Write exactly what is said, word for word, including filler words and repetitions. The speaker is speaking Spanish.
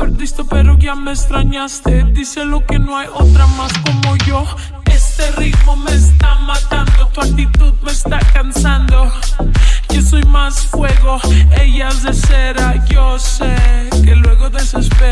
perdiste pero ya me extrañaste. Díselo que no hay otra más como yo. Este ritmo me está matando, tu actitud me está cansando. Yo soy más fuego, ella es de cera. Yo sé que luego desespero